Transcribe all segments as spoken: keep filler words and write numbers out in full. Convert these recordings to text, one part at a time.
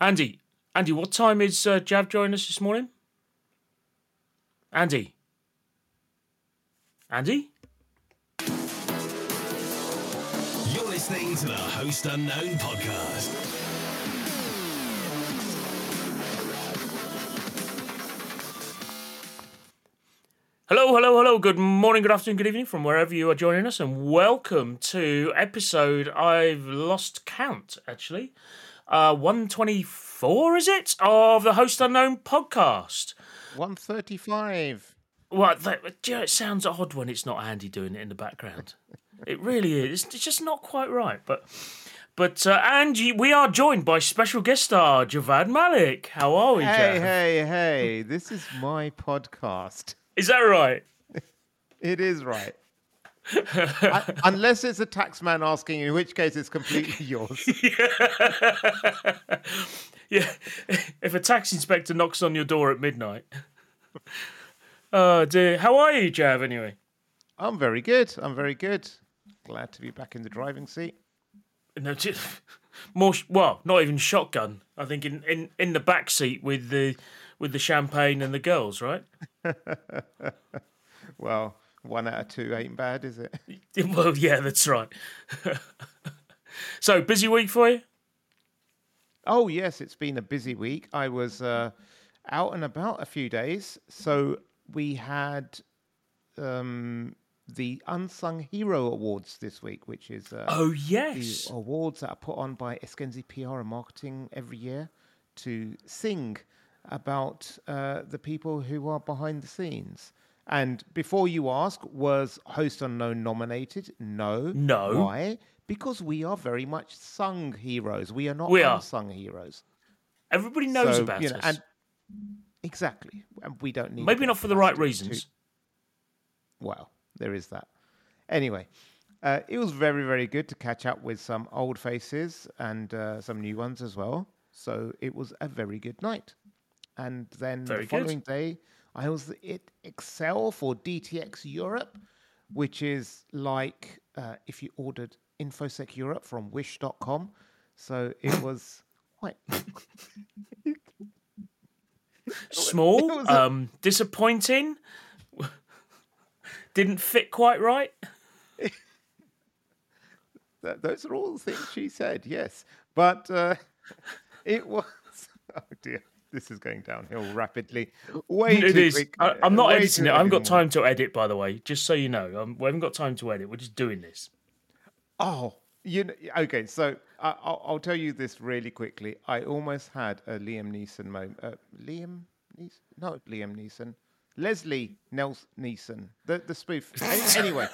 Andy, Andy, what time is uh, Jav joining us this morning? Andy? Andy? You're listening to the Host Unknown podcast. Hello, hello, hello. Good morning, good afternoon, good evening from wherever you are joining us, and welcome to episode, I've lost count, actually, uh, one twenty-four, is it, of the Host Unknown podcast. one thirty-five. Well, that, do you know, it sounds odd when it's not Andy doing it in the background. It really is. It's just not quite right. But, but uh, Angie, we are joined by special guest star Javad Malik. How are we, Hey, Jav? hey, hey. This is my podcast. Is that right? It is right. I, unless it's a tax man asking, in which case it's completely yours. Yeah. If a tax inspector knocks on your door at midnight. Oh, dear. How are you, Jav, anyway? I'm very good. I'm very good. Glad to be back in the driving seat. No, t- more, sh- well, not even shotgun. I think in, in, in the back seat with the with the champagne and the girls, right? Well, one out of two ain't bad, is it? Well, yeah, that's right. So, busy week for you? Oh, yes, it's been a busy week. I was uh, out and about a few days. So we had um, the Unsung Hero Awards this week, which is uh, Oh, the yes. awards that are put on by Eskenzi P R and Marketing every year to sing about uh, the people who are behind the scenes. And before you ask, was Host Unknown nominated? No. No. Why? Because we are very much sung heroes. We are not We are. unsung heroes. Everybody knows So, about you know, us. and exactly. And we don't need. a Maybe bit not of for the right plastic reasons. to- Well, there is that. Anyway, uh, it was very, very good to catch up with some old faces and uh, some new ones as well. So it was a very good night. And then Very the good. following day, I was at Excel for D T X Europe, which is like uh, if you ordered InfoSec Europe from wish dot com. So it was quite. Small, it was a- um, disappointing, didn't fit quite right. Th- those are all the things she said, yes. But uh, it was. Oh dear, this is going downhill rapidly. Way It too is. quick. I, I'm not way editing too it. I haven't got early in the time to edit, by the way. Just so you know, um, we haven't got time to edit. We're just doing this. Oh, you know, okay. So I, I'll, I'll tell you this really quickly. I almost had a Liam Neeson moment. Uh, Liam Neeson? No, Liam Neeson. Leslie Nels Neeson. The the spoof. Any- anyway.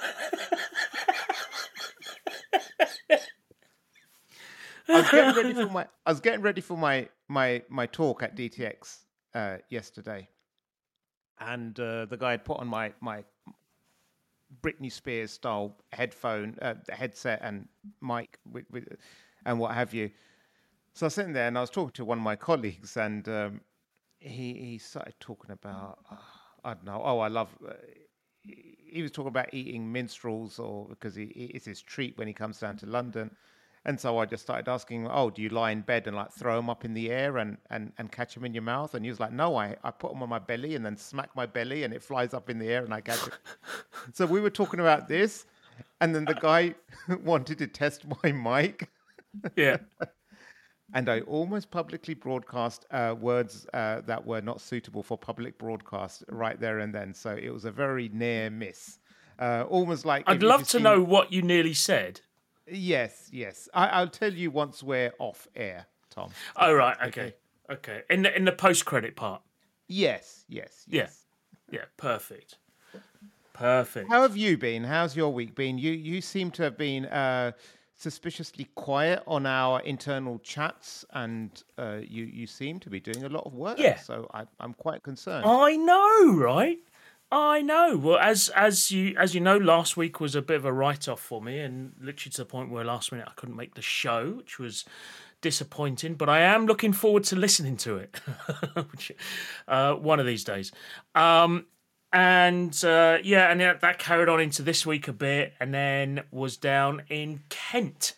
I was getting ready for my. I was getting ready for my my my talk at D T X uh, yesterday, and uh, the guy had put on my my Britney Spears style headphone, uh, headset, and mic, with, with, and what have you. So I was sitting there, and I was talking to one of my colleagues, and um, he he started talking about uh, I don't know. Oh, I love. Uh, he he was talking about eating minstrels, or because he, it's his treat when he comes down to London. And so I just started asking, oh, do you lie in bed and like throw them up in the air and, and, and catch them in your mouth? And he was like, no, I, I put them on my belly and then smack my belly and it flies up in the air and I catch it. So we were talking about this. And then the guy wanted to test my mic. Yeah. And I almost publicly broadcast uh, words uh, that were not suitable for public broadcast right there and then. So it was a very near miss. Uh, almost like... I'd if- if love you've to seen- know what you nearly said. Yes, yes. I, I'll tell you once we're off air, Tom. Oh, right. Okay. Okay. In the, in the post-credit part. Yes, yes, Yeah. yes. Yeah. Perfect. Perfect. How have you been? How's your week been? You you seem to have been uh, suspiciously quiet on our internal chats, and uh, you you seem to be doing a lot of work. Yeah. So I, I'm quite concerned. I know, right? I know. Well, as as you as you know, last week was a bit of a write off for me, and literally to the point where last minute I couldn't make the show, which was disappointing. But I am looking forward to listening to it, which, uh, one of these days. Um, and uh, yeah, and that, that carried on into this week a bit, and then was down in Kent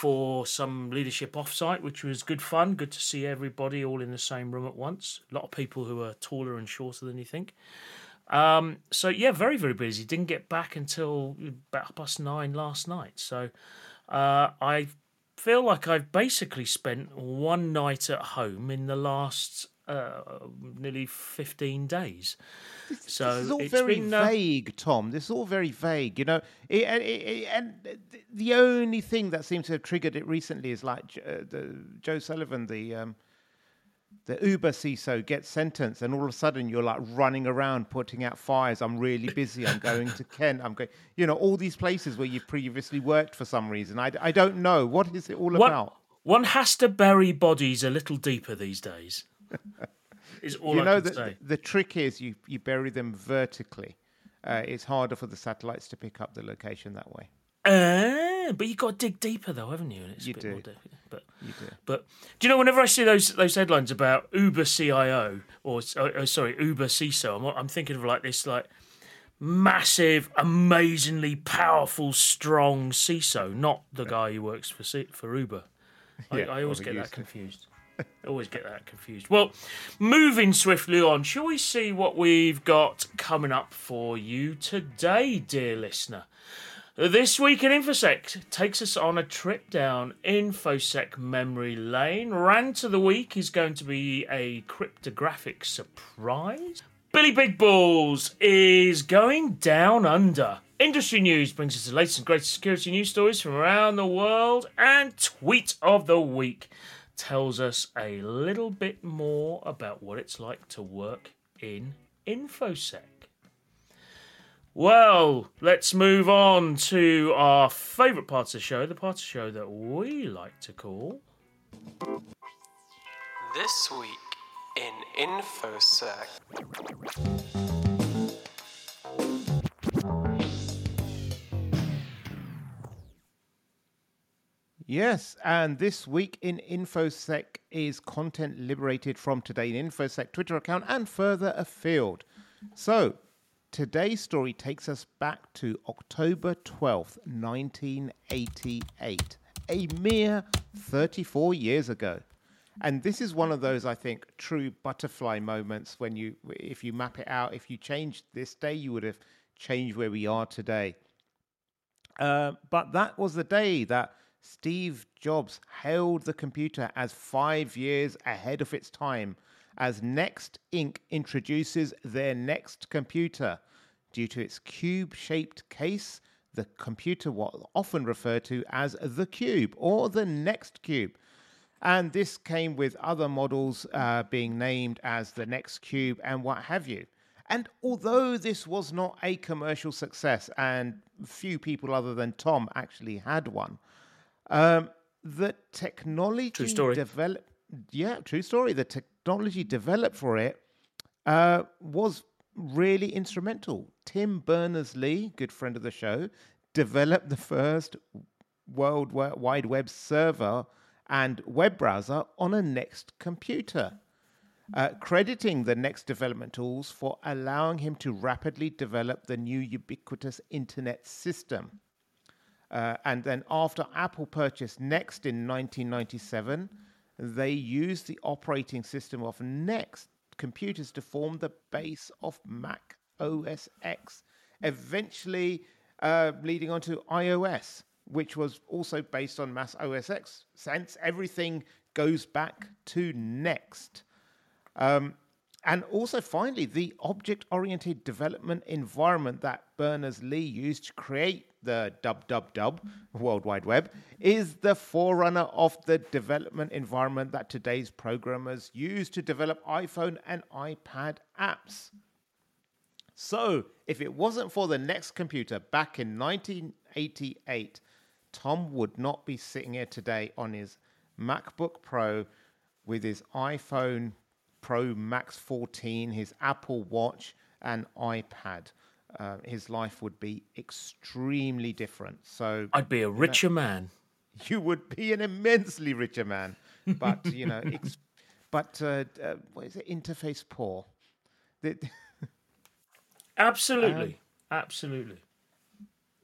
for some leadership offsite, which was good fun. Good to see everybody all in the same room at once. A lot of people who are taller and shorter than you think. Um, so yeah, very, very busy. Didn't get back until about past nine last night. So uh, I feel like I've basically spent one night at home in the last uh, nearly fifteen days. So this is all it's very been, uh, vague, Tom. This is all very vague. You know, it, it, it, and the only thing that seems to have triggered it recently is like uh, the Joe Sullivan, the um, the Uber C I S O, gets sentenced, and all of a sudden you're like running around putting out fires. I'm really busy. I'm going to Kent. I'm going, you know, all these places where you've previously worked for some reason. I, I don't know. What is it all one, about? one has to bury bodies a little deeper these days. Is all You I know, can the, say. the trick is you, you bury them vertically. Uh, it's harder for the satellites to pick up the location that way. Uh, but you've got to dig deeper, though, haven't you? And it's You a bit do. more difficult. But, You do. but do you know, whenever I see those those headlines about Uber C I O, or oh, sorry, Uber C I S O, I'm, I'm thinking of like this like massive, amazingly powerful, strong C I S O, not the guy who works for C- for Uber. I, Yeah, I always or get that used to. confused. I always get that confused. Well, moving swiftly on, shall we see what we've got coming up for you today, dear listener? This week in InfoSec takes us on a trip down InfoSec memory lane. Rant of the week is going to be a cryptographic surprise. Billy Big Balls is going down under. Industry news brings us the latest and greatest security news stories from around the world. And Tweet of the Week tells us a little bit more about what it's like to work in InfoSec. Well, let's move on to our favourite part of the show, the part of the show that we like to call... This Week in InfoSec. Yes, and this week in InfoSec is content liberated from Today in InfoSec Twitter account and further afield. So, today's story takes us back to October twelfth, nineteen eighty-eight, a mere thirty-four years ago. And this is one of those, I think, true butterfly moments when you, if you map it out, if you changed this day, you would have changed where we are today. Uh, but that was the day that Steve Jobs hailed the computer as five years ahead of its time, as Next Incorporated introduces their next computer. Due to its cube-shaped case, the computer was often referred to as the Cube or the Next Cube. And this came with other models uh, being named as the Next Cube and what have you. And although this was not a commercial success, and few people other than Tom actually had one, um, the technology True story. developed. Yeah, true story. The technology developed for it uh, was really instrumental. Tim Berners-Lee, good friend of the show, developed the first World Wide Web server and web browser on a Next computer, uh, crediting the Next development tools for allowing him to rapidly develop the new ubiquitous internet system. Uh, and then after Apple purchased Next in nineteen ninety-seven, they used the operating system of Next computers to form the base of Mac O S X, eventually uh, leading on to iOS, which was also based on Mac O S X. Since everything goes back to Next. Um, and also, finally, the object-oriented development environment that Berners-Lee used to create the W W W, World Wide Web, is the forerunner of the development environment that today's programmers use to develop iPhone and iPad apps. So, if it wasn't for the Next computer back in nineteen eighty-eight, Tom would not be sitting here today on his MacBook Pro with his iPhone Pro Max fourteen, his Apple Watch, and iPad. Uh, his life would be extremely different. So I'd be a richer know, man. You would be an immensely richer man. But, you know, ex- but uh, uh, what is it? Interface poor. The, Absolutely. Um, Absolutely.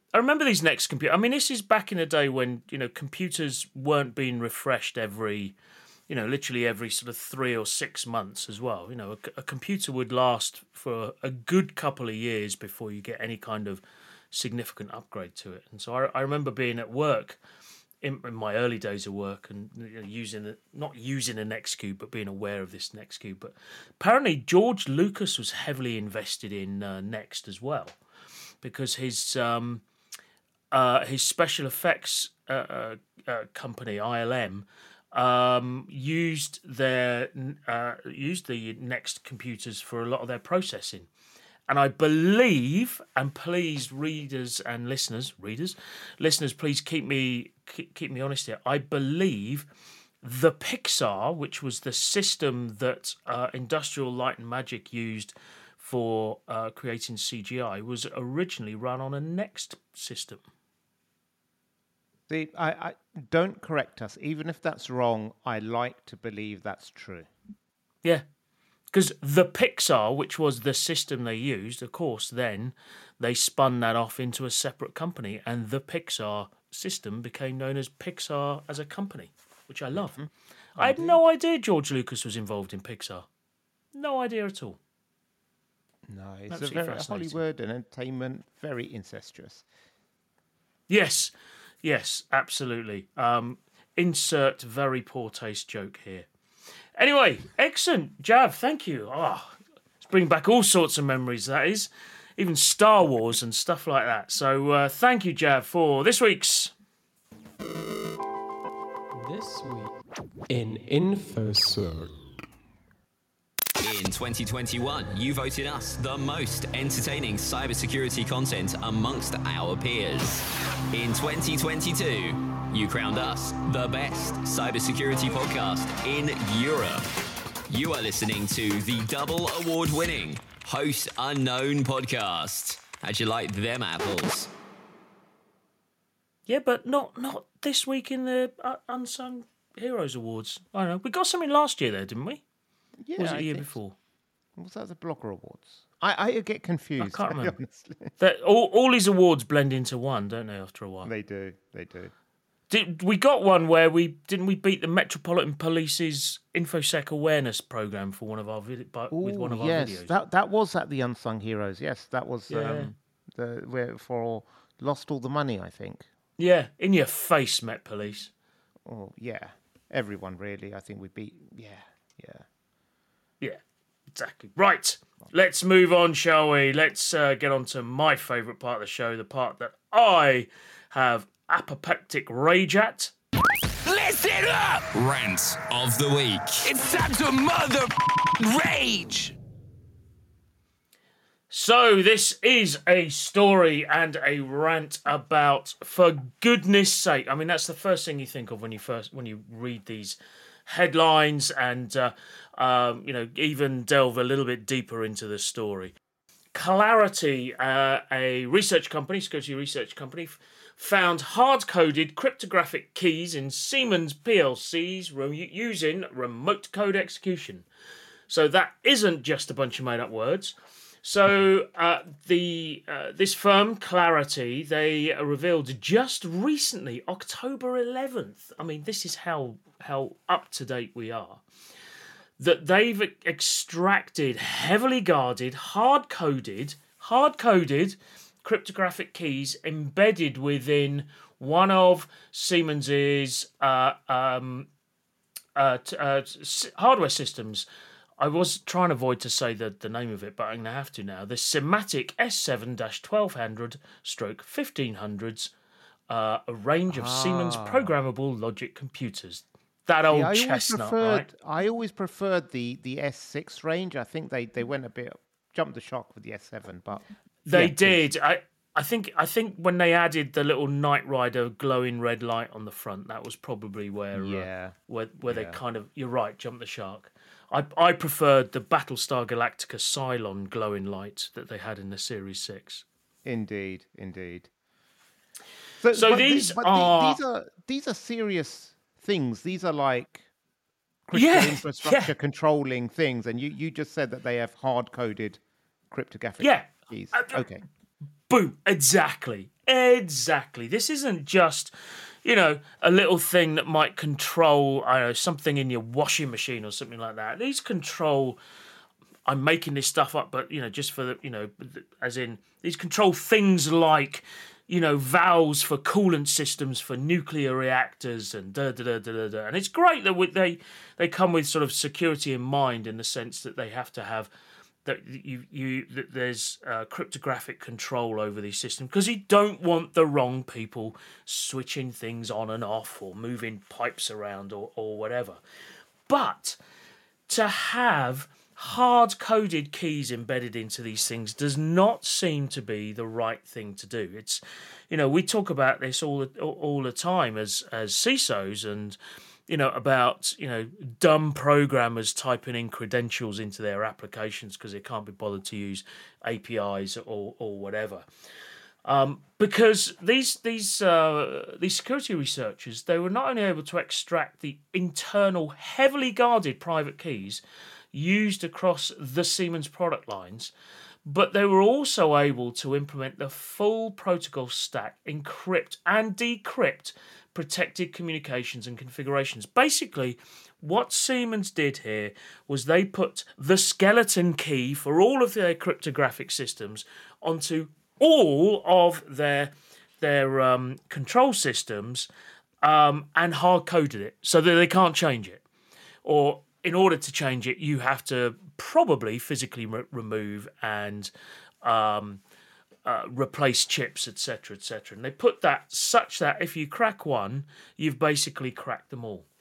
I remember these Next computers. I mean, this is back in the day when, you know, computers weren't being refreshed every, you know, literally every sort of three or six months as well. You know, a, a computer would last for a good couple of years before you get any kind of significant upgrade to it. And so I, I remember being at work in, in my early days of work and, you know, using the, not using a Nextcube, but being aware of this Nextcube. But apparently George Lucas was heavily invested in uh, Next as well, because his um, uh, his special effects uh, uh, uh, company I L M um, used their uh, used the Next computers for a lot of their processing. And I believe, and please, readers and listeners, readers, listeners, please keep me keep, keep me honest here. I believe the Pixar, which was the system that uh, Industrial Light and Magic used for uh, creating C G I, was originally run on a Next system. See, I, I don't correct us. Even if that's wrong, I like to believe that's true. Yeah. Because the Pixar, which was the system they used, of course, then they spun that off into a separate company, and the Pixar system became known as Pixar as a company, which I love. Mm-hmm. I had no idea George Lucas was involved in Pixar. No idea at all. No, it's Absolutely a very fascinating. Hollywood and entertainment, very incestuous. Yes, yes, absolutely. Um, insert very poor taste joke here. Anyway, excellent, Jav. Thank you. Oh, it's bringing back all sorts of memories. That is, even Star Wars and stuff like that. So, uh, thank you, Jav, for this week's. This week in InfoSec. In twenty twenty-one, you voted us the most entertaining cybersecurity content amongst our peers. In twenty twenty-two, you crowned us the best cybersecurity podcast in Europe. You are listening to the double award-winning Host Unknown podcast. How'd you like them apples? Yeah, but not not this week in the uh, Unsung Heroes Awards. I don't know. We got something last year there, didn't we? Yeah, Or was it I the year think- before? Was that the Blogger Awards? I, I get confused. I can't very remember. honestly. That, all, all these awards blend into one, don't they, after a while? They do. They do. Did, we got one where we didn't we beat the Metropolitan Police's InfoSec awareness program for one of our vid- by, with one of Ooh, our yes, videos. that that was at the Unsung Heroes. Yes, that was Yeah. um, the where for lost all the money. I think. Yeah, in your face, Met Police. Oh yeah, everyone really. I think we beat. Yeah, yeah. Yeah, exactly. Right, let's move on, shall we? Let's uh, get on to my favourite part of the show, the part that I have apoplectic rage at. Listen up! Rant of the week. It's time to mother rage. So this is a story and a rant about, for goodness sake, I mean that's the first thing you think of when you first when you read these headlines and uh, um, you know, even delve a little bit deeper into the story. Clarity, uh, a research company, security research company, f- found hard-coded cryptographic keys in Siemens P L Cs re- using remote code execution. So that isn't just a bunch of made-up words. So uh, the uh, this firm, Clarity, they revealed just recently, October eleventh. I mean, this is how how up to date we are. That they've extracted heavily guarded, hard coded, hard coded cryptographic keys embedded within one of Siemens's uh, um, uh, t- uh, s- hardware systems. I was trying to avoid to say the, the name of it, but I'm going to have to now. The Simatic S seven twelve hundred stroke fifteen hundreds, uh, a range of Siemens programmable logic computers. That old Yeah, I always chestnut, preferred. right? I always preferred the the S six range. I think they, they went a bit jumped the shock with the S seven, but They yeah, please. did. I I think I think when they added the little Knight Rider glowing red light on the front, that was probably where Yeah. uh, where where they Yeah. kind of, you're right, jumped the shark. I I preferred the Battlestar Galactica Cylon glowing light that they had in the Series Six. Indeed, indeed. So but the- these but the- are- these are these are serious things. These are like critical Yeah, infrastructure yeah. controlling things, and you, you just said that they have hard coded cryptographic Yeah. keys. Uh, Okay. Boom! Exactly, Exactly. This isn't just, you know, a little thing that might control, I don't know, something in your washing machine or something like that. These control, I'm making this stuff up, but, you know, just for the, you know, as in, these control things like, you know, valves for coolant systems for nuclear reactors and da da da da da. da. And it's great that we, they they come with sort of security in mind, in the sense that they have to have that you you that there's uh, cryptographic control over these systems, because you don't want the wrong people switching things on and off or moving pipes around or or whatever. But to have hard-coded keys embedded into these things does not seem to be the right thing to do. It's, you know, we talk about this all the, all the time as as C I S Os, and, you know, about, you know, dumb programmers typing in credentials into their applications because they can't be bothered to use A P Is or or whatever. Um, because these these uh, these security researchers, they were not only able to extract the internal, heavily guarded private keys used across the Siemens product lines, but they were also able to implement the full protocol stack, encrypt and decrypt protected communications and configurations. Basically, what Siemens did here was they put the skeleton key for all of their cryptographic systems onto all of their their um, control systems, um, and hard-coded it so that they can't change it. Or in order to change it, you have to probably physically re- remove and um, uh, replace chips, et cetera, et cetera. And they put that such that if you crack one, you've basically cracked them all.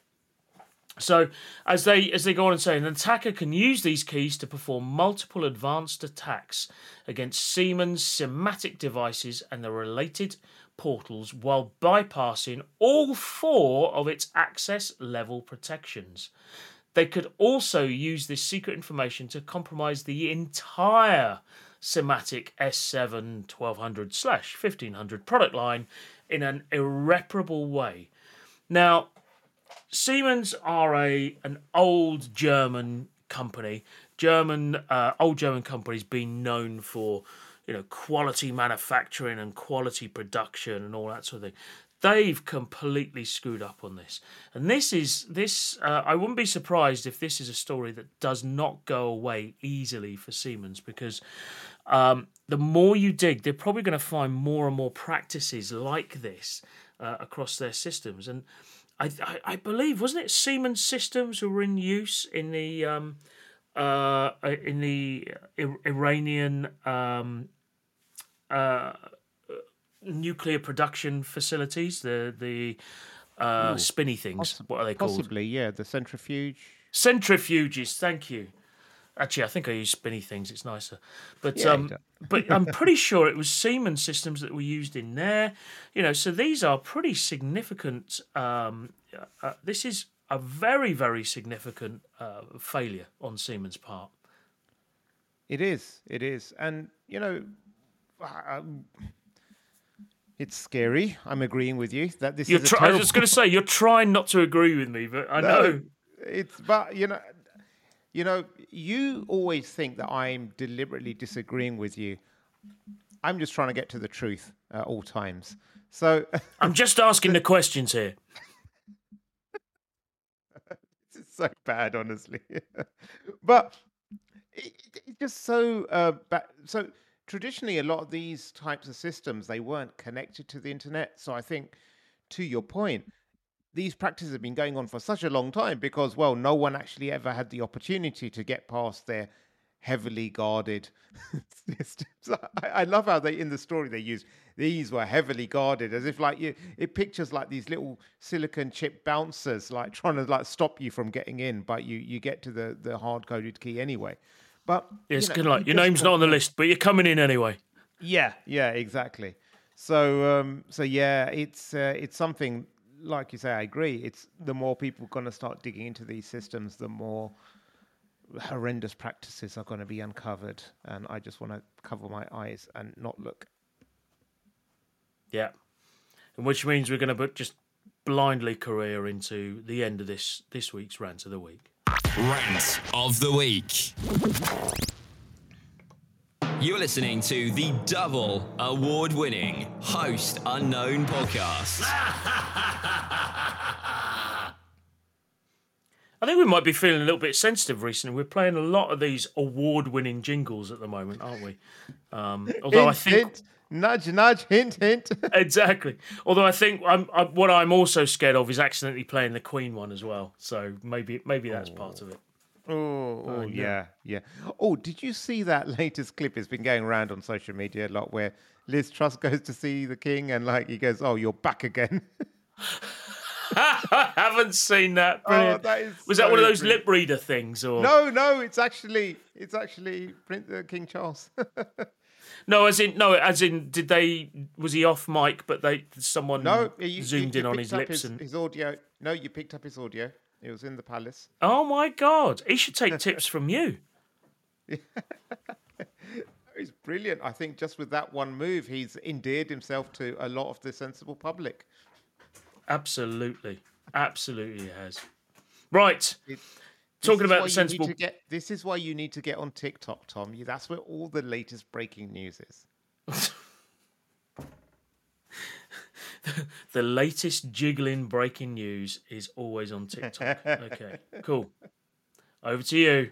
So as they as they go on and say, an attacker can use these keys to perform multiple advanced attacks against Siemens Symantec devices and the related portals, while bypassing all four of its access level protections. They could also use this secret information to compromise the entire Symantec S seven twelve hundred slash fifteen hundred product line in an irreparable way. Now, Siemens are a an old German company. German uh, old German companies been known for, you know, quality manufacturing and quality production and all that sort of thing. They've completely screwed up on this, and this is this. Uh, I wouldn't be surprised if this is a story that does not go away easily for Siemens, because um, the more you dig, they're probably going to find more and more practices like this uh, across their systems. And I, I, I believe, wasn't it Siemens systems who were in use in the um, uh, in the Iranian um, uh, nuclear production facilities, the the uh, Ooh, spinny things. possi- What are they called? Possibly, yeah, the centrifuge. Centrifuges. Thank you. Actually, I think I use spinny things. It's nicer. But Yeah, you um, don't. but I'm pretty sure it was Siemens systems that were used in there. You know, so these are pretty significant. Um, uh, this is a very, very significant uh, failure on Siemens' part. It is, it is, and you know, um, it's scary. I'm agreeing with you that this You're is a try- I terrible. was just going to say, you're trying not to agree with me, but I know. No, it's but you know, you know, you always think that I'm deliberately disagreeing with you. I'm just trying to get to the truth at all times. So I'm just asking the questions here. it's so bad, honestly. But it, it- it's just so uh, bad. So traditionally, a lot of these types of systems, they weren't connected to the internet. So I think, to your point, these practices have been going on for such a long time because, well, no one actually ever had the opportunity to get past their heavily guarded systems. I, I love how they, in the story, they use these were heavily guarded, as if like you, it pictures like these little silicon chip bouncers, like trying to like stop you from getting in, but you you get to the the hard coded key anyway. But It's you know, kind of like, you your just name's not on the can't- list, but you're coming in anyway. Yeah, yeah, exactly. So, um, so yeah, it's uh, it's something like you say. I agree. It's the more people are going to start digging into these systems, the more horrendous practices are going to be uncovered. And I just want to cover my eyes and not look. Yeah. And which means we're going to just blindly career into the end of this this week's Rant of the Week. Rant of the week. You're listening to the double award-winning Host Unknown podcast. I think we might be feeling a little bit sensitive recently. We're playing a lot of these award-winning jingles at the moment, aren't we? Um, although hint, I think hint, nudge, nudge, hint, hint. exactly. Although I think I'm, I'm, what I'm also scared of is accidentally playing the Queen one as well. So maybe maybe that's part of it. Oh, oh yeah, yeah. Oh, did you see that latest clip? It's been going around on social media a lot where Liz Truss goes to see the king and like he goes, "Oh, you're back again." I haven't seen that. Brilliant. Oh, that is Was so that one of those brilliant. lip reader things, or No, no, it's actually it's actually Prince uh, King Charles. no? As in no, as in did they? Was he off mic? But they someone No, you, zoomed you, in you on picked his up lips his, and. his audio. No, you picked up his audio. It was in the palace. Oh my God! He should take tips from you. It's brilliant. I think just with that one move, he's endeared himself to a lot of the sensible public. Absolutely, absolutely he has. Right. It, Talking this is about why the you sensible. need to get, this is why you need to get on TikTok, Tom. You, that's where all the latest breaking news is. The latest jiggling breaking news is always on TikTok. Okay, cool. Over to you.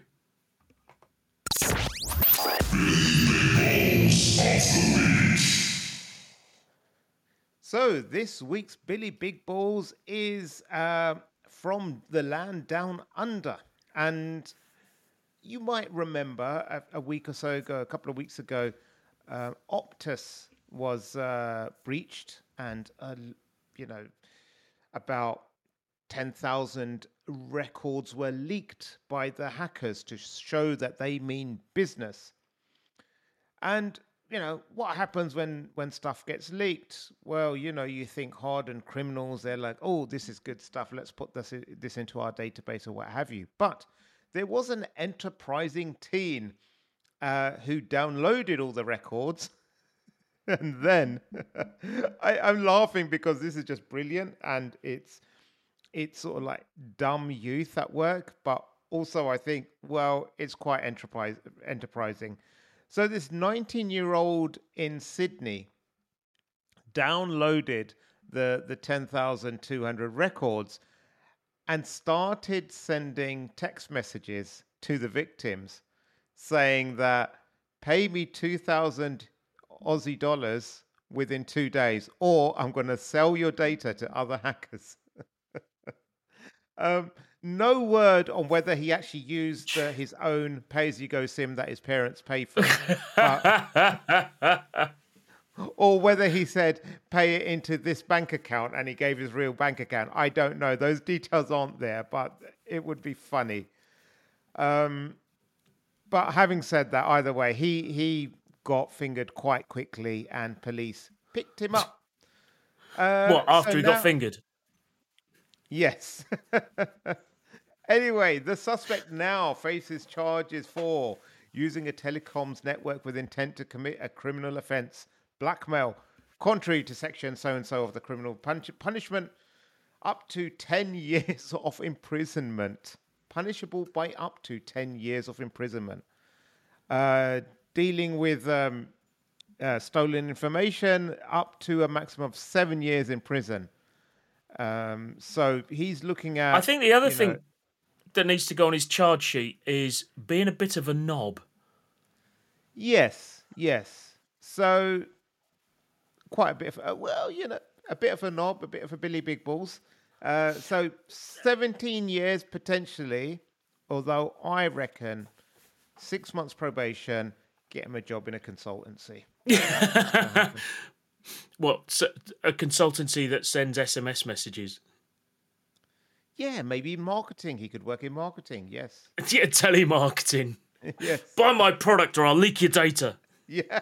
So this week's Billy Big Balls is uh, from the land down under. And you might remember a, a week or so ago, a couple of weeks ago, uh, Optus was uh, breached and, uh, you know, about ten thousand records were leaked by the hackers to show that they mean business. And, you know, what happens when, when stuff gets leaked? Well, you know, you think hardened criminals, they're like, oh, this is good stuff. Let's put this, this into our database or what have you. But there was an enterprising teen uh, who downloaded all the records. And then I, I'm laughing because this is just brilliant. And it's, it's sort of like dumb youth at work. But also I think, well, it's quite enterprise, enterprising. So this nineteen-year-old in Sydney downloaded the, the ten thousand two hundred records and started sending text messages to the victims saying that pay me two thousand Aussie dollars within two days or I'm going to sell your data to other hackers. um, No word on whether he actually used uh, his own pay-as-you-go SIM that his parents paid for, but, or whether he said, pay it into this bank account, and he gave his real bank account. I don't know. Those details aren't there, but it would be funny. Um, but having said that, either way, he, he got fingered quite quickly, and police picked him up. Uh, What, after so he now- got fingered? Yes. Anyway, the suspect now faces charges for using a telecoms network with intent to commit a criminal offence, blackmail, contrary to section so-and-so of the criminal punish- punishment, up to ten years of imprisonment, punishable by up to ten years of imprisonment. Uh, dealing with um, uh, stolen information, up to a maximum of seven years in prison. Um, so he's looking at... I think the other you thing know, that needs to go on his charge sheet is being a bit of a knob. Yes, yes. So quite a bit of, uh, well, you know, a bit of a knob, a bit of a Billy Big Balls. Uh, so seventeen years potentially, although I reckon six months probation, get him a job in a consultancy. What, so- a consultancy that sends S M S messages? Yeah, maybe marketing. He could work in marketing. Yes. Yeah, telemarketing. Yes. Buy my product or I'll leak your data. Yeah.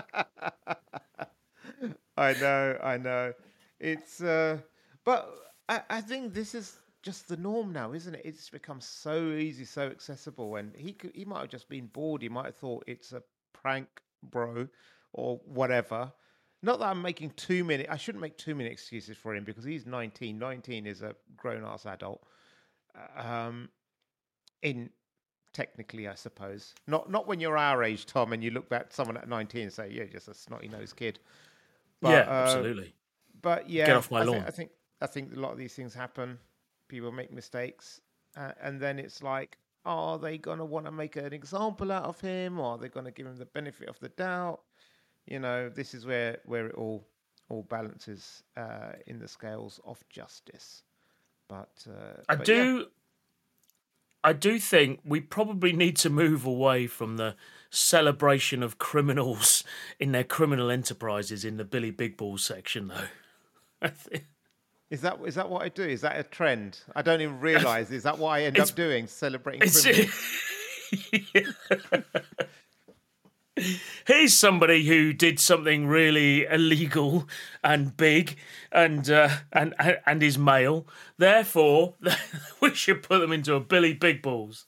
I know, I know. It's, uh, but I, I think this is just the norm now, isn't it? It's become so easy, so accessible. And he could, he might have just been bored. He might have thought it's a prank, bro, or whatever. Not that I'm making too many, I shouldn't make too many excuses for him because he's nineteen. nineteen is a grown-ass adult. Um, in technically, I suppose. Not not when you're our age, Tom, and you look at someone at nineteen and say, "Yeah, just a snotty-nosed kid." But, yeah, uh, absolutely. But yeah, Get off my I, lawn. think, I think I think a lot of these things happen. People make mistakes, uh, and then it's like, are they going to want to make an example out of him, or are they going to give him the benefit of the doubt? You know, this is where, where it all all balances uh, in the scales of justice. But uh, I but do. yeah. I do think we probably need to move away from the celebration of criminals in their criminal enterprises in the Billy Big Balls section, though. I think. Is that is that what I do? Is that a trend? I don't even realise. Is that what I end It's- up doing? Celebrating It's, criminals? here's somebody who did something really illegal and big and uh, and and is male. Therefore, we should put them into a Billy Big Balls.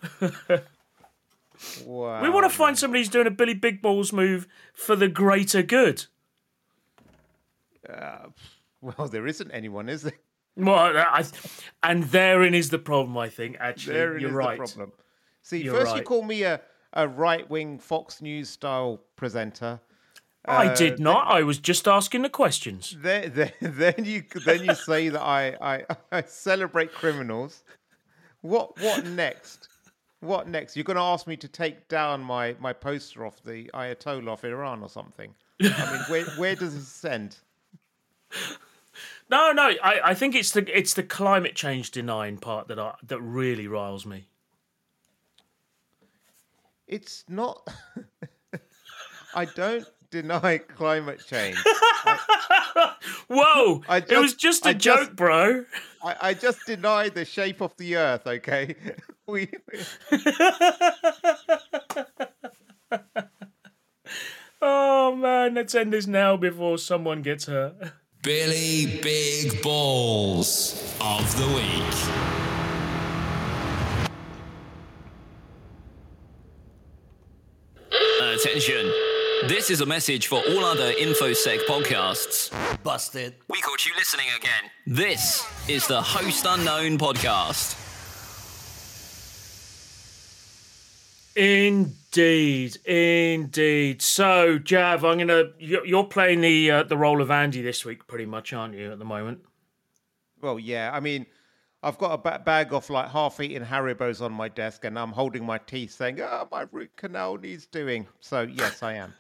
Wow. We want to find somebody who's doing a Billy Big Balls move for the greater good. Uh, well, there isn't anyone, is there? Well, I, and therein is the problem, I think, actually. Therein You're is right. the problem. See, You're first you right. call me a, a right-wing Fox News style presenter. I Uh, did not. I was just asking the questions. Then, then, then you then you say that I, I, I celebrate criminals. What what next? What next? You're going to ask me to take down my, my poster off the Ayatollah of Iran or something? I mean, where where does this end? No, no. I, I think it's the it's the climate change denying part that I, that really riles me. It's not. I don't deny climate change. Whoa! I it was just- just a I joke, just- bro. I, I just deny the shape of the earth. Okay, we. Oh man, let's end this now before someone gets hurt. Billy Big Balls of the Week. Attention. This is a message for all other InfoSec podcasts. Busted. We caught you listening again. This is the Host Unknown podcast. Indeed, indeed. So, Jav, I'm gonna. You're you're playing the uh, the role of Andy this week, pretty much, aren't you? At the moment. Well, yeah. I mean, I've got a ba- bag of like half-eaten Haribos on my desk, and I'm holding my teeth, saying, "Ah, my root canal needs doing." So, yes, I am.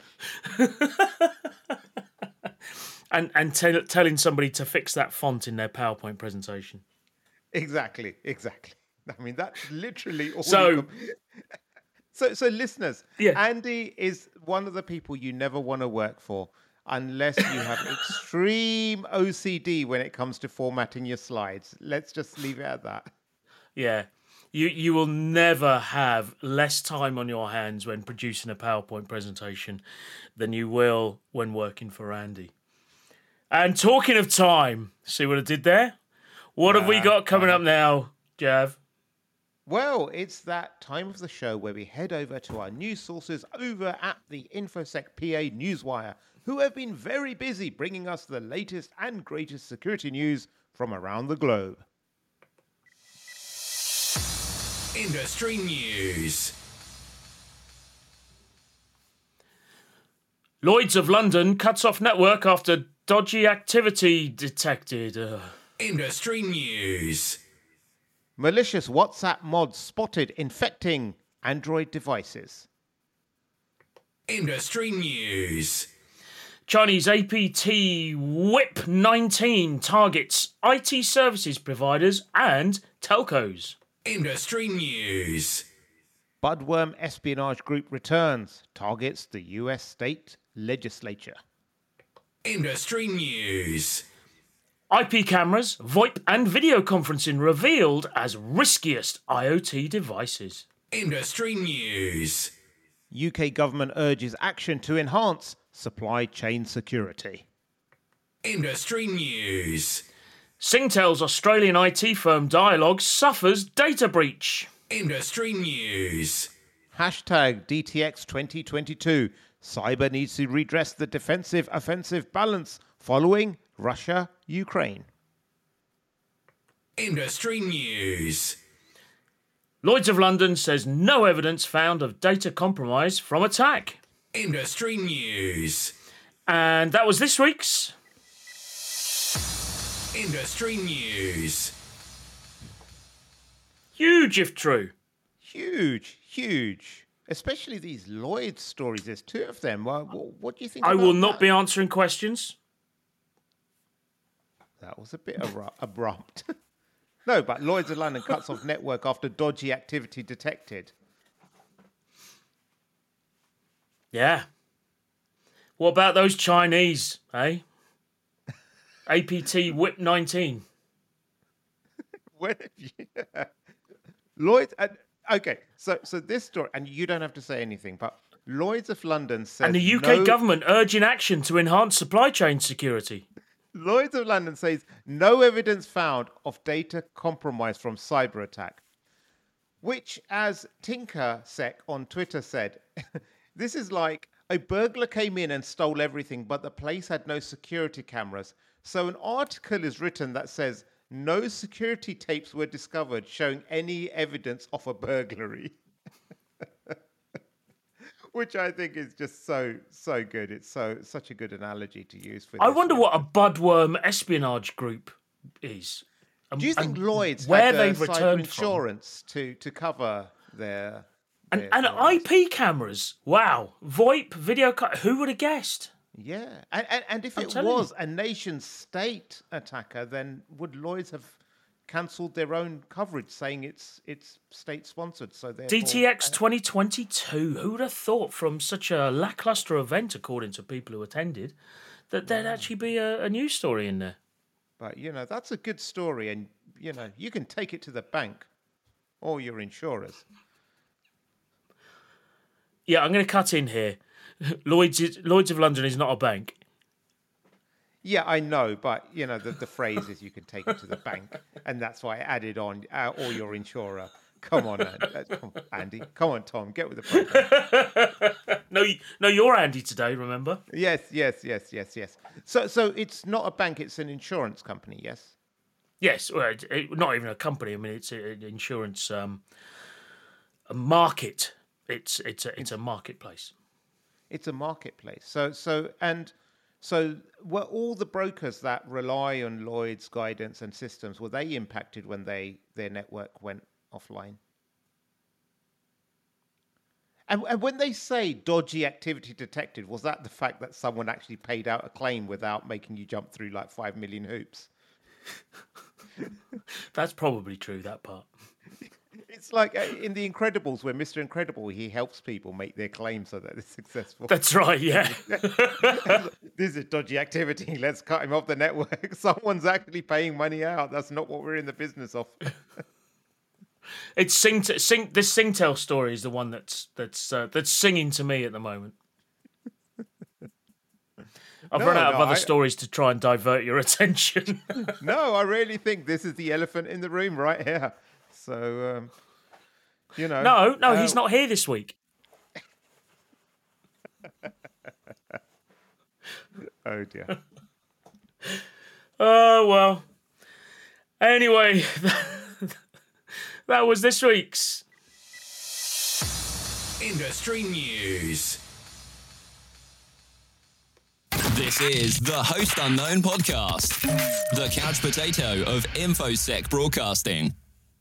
And and tell telling somebody to fix that font in their PowerPoint presentation. Exactly, exactly. I mean, that's literally all. So- you com- so, so listeners, Yeah. Andy is one of the people you never want to work for unless you have extreme O C D when it comes to formatting your slides. Let's just leave it at that. Yeah. You you will never have less time on your hands when producing a PowerPoint presentation than you will when working for Andy. And talking of time, see what I did there? What have we got coming up now, Jav? Well, it's that time of the show where we head over to our news sources over at the InfoSec P A Newswire, who have been very busy bringing us the latest and greatest security news from around the globe. Industry news. Lloyd's of London cuts off network after dodgy activity detected. Ugh. Industry news. Malicious WhatsApp mods spotted infecting Android devices. Industry news. Chinese A P T Whip nineteen targets I T services providers and telcos. Industry news. Budworm espionage group returns, targets the U S state legislature. Industry news. I P cameras, VoIP and video conferencing revealed as riskiest I O T devices. Industry news. U K government urges action to enhance supply chain security. Industry news. Singtel's Australian I T firm Dialog suffers data breach. Industry news. Hashtag D T X twenty twenty-two. Cyber needs to redress the defensive-offensive balance following Russia-Ukraine. Industry news. Lloyd's of London says no evidence found of data compromise from attack. Industry news. And that was this week's Industry news. Huge if true. Huge, huge. Especially these Lloyd stories. There's two of them. Well, what, what do you think I about will not that? be answering questions. That was a bit abru- abrupt. No, but Lloyd's of London cuts off network after dodgy activity detected. Yeah. What about those Chinese, eh? A P T Whip nineteen. When have you... Lloyd's... Uh, okay, so so this story, and you don't have to say anything, but Lloyd's of London says... And the U K no, government urging action to enhance supply chain security. Lloyd's of London says no evidence found of data compromise from cyber attack. Which, as TinkerSec on Twitter said, this is like a burglar came in and stole everything, but the place had no security cameras. So an article is written that says no security tapes were discovered showing any evidence of a burglary. Which I think is just so, so good. It's so such a good analogy to use for I this wonder one. what a budworm espionage group is. And, Do you think and Lloyd's where had uh, they've cyber returned from? insurance to, to cover their... And, their- and their I P cameras. Wow. VoIP, video... Cut. Who would have guessed? Yeah, and, and, and if I'm it telling was a nation state attacker, then would Lloyd's have cancelled their own coverage, saying it's it's state sponsored? So therefore, D T X twenty twenty-two. Who would have thought from such a lackluster event, according to people who attended, that there'd actually be a, a news story in there? But you know that's a good story, and you know you can take it to the bank or your insurers. Yeah, I'm going to cut in here. Lloyd's is, Lloyd's of London is not a bank. Yeah, I know, but you know the, the phrase is you can take it to the bank, and that's why I added on uh, or your insurer. Come on, Andy. Uh, come on, Andy. Come on, Tom. Get with the program. No, you- no, you're Andy today. Remember? Yes, yes, yes, yes, yes. So, so it's not a bank; it's an insurance company. Yes. Yes. Well, it, it- not even a company. I mean, it's a- an insurance um, a market. It's it's a it's a marketplace. It's a marketplace. So, so, and so, were all the brokers that rely on Lloyd's guidance and systems, were they impacted when they their network went offline? And, and when they say dodgy activity detected, was that the fact that someone actually paid out a claim without making you jump through like five million hoops? That's probably true. That part. It's like uh, in The Incredibles, where Mister Incredible, he helps people make their claims so that they're successful. That's right. Yeah. This is dodgy activity. Let's cut him off the network. Someone's actually paying money out. That's not what we're in the business of. It's sing, sing. This Singtel story is the one that's that's uh, that's singing to me at the moment. I've No, run out no, of other I- stories to try and divert your attention. No, I really think this is the elephant in the room right here. So, um, you know. no, no, uh, he's not here this week. Oh dear. Oh well. Anyway, that was this week's. Industry news. This is the Host Unknown podcast, the couch potato of InfoSec broadcasting.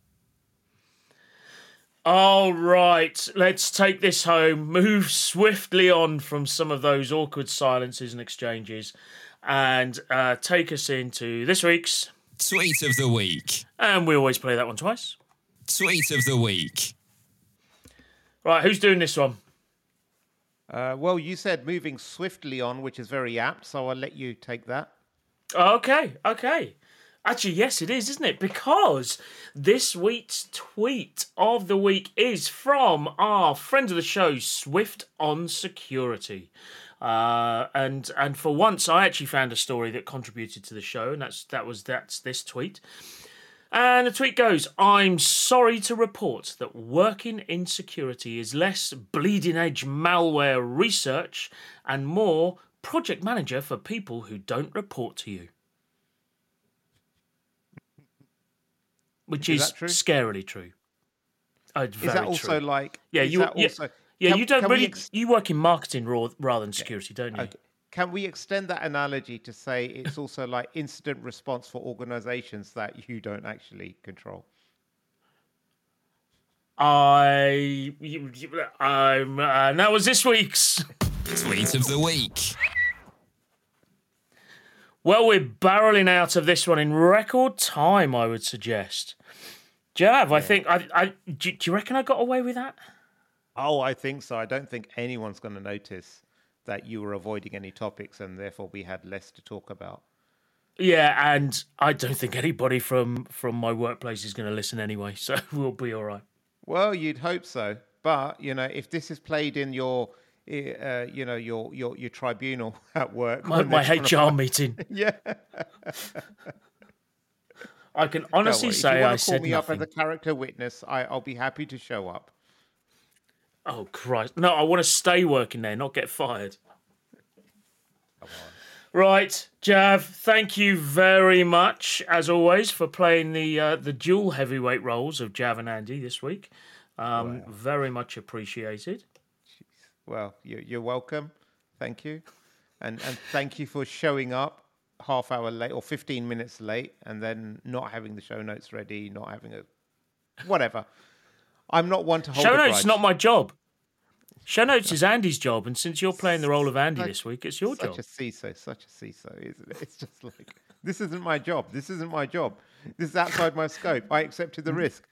All right, let's take this home. Move swiftly on from some of those awkward silences and exchanges, and uh, take us into this week's. Tweet of the week. And we always play that one twice. Tweet of the week. Right, who's doing this one? Uh, well, you said moving swiftly on, which is very apt, so I'll let you take that. Okay, okay. Actually, yes, it is, isn't it? Because this week's tweet of the week is from our friend of the show, Swift on Security. Uh, and and for once, I actually found a story that contributed to the show, and that's that was that's this tweet. And the tweet goes, I'm sorry to report that working in security is less bleeding edge malware research and more project manager for people who don't report to you. Which Is is, that true? scarily true. Oh, Is very that also true. like? Yeah, is you. that Yeah, also, yeah can- you don't can we really. ex- You work in marketing raw, rather than security, don't you? Okay. Can we extend that analogy to say it's also like incident response for organizations that you don't actually control? I. You, you- I'm. Uh, and that was this week's. Tweet of the week. Well, we're barreling out of this one in record time, I would suggest. Jav, I think. I. I do, do you reckon I got away with that? Oh, I think so. I don't think anyone's going to notice that you were avoiding any topics and therefore we had less to talk about. Yeah, and I don't think anybody from from my workplace is going to listen anyway, so we'll be all right. Well, you'd hope so. But, you know, if this is played in your, uh, you know, your, your, your tribunal at work. My, when my they're trying H to R find- meeting. Yeah. I can Don't honestly worry. If say you I want to call said me nothing. up as a character witness, I, I'll be happy to show up. Oh, Christ. No, I want to stay working there, not get fired. Right, Jav, thank you very much, as always, for playing the uh, the dual heavyweight roles of Jav and Andy this week. Um, Very much appreciated. Well, you, you're welcome. Thank you. And and thank you for showing up half hour late or fifteen minutes late and then not having the show notes ready, not having a... Whatever. I'm not one to hold Show a notes grudge. is not my job. Show notes is Andy's job, and since you're playing the role of Andy Such- this week, it's your Such job. a C I S O, such a C I S O, isn't it? It's just like, this isn't my job. This isn't my job. This is outside my scope. I accepted the risk.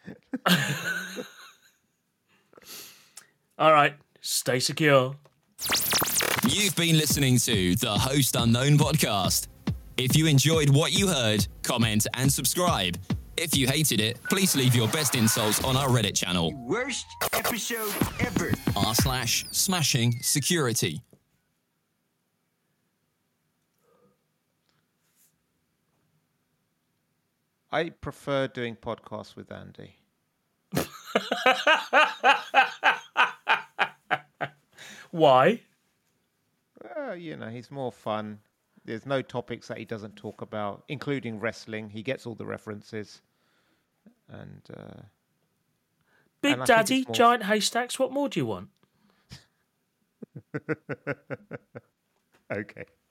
All right, stay secure. You've been listening to the Host Unknown podcast. If you enjoyed what you heard, comment and subscribe. If you hated it, please leave your best insults on our Reddit channel, Worst episode ever. r slash smashing security. I prefer doing podcasts with Andy. Why? Uh, you know, he's more fun. There's no topics that he doesn't talk about, including wrestling. He gets all the references. And uh, Big And I think Daddy, it's more- giant haystacks, what more do you want? okay.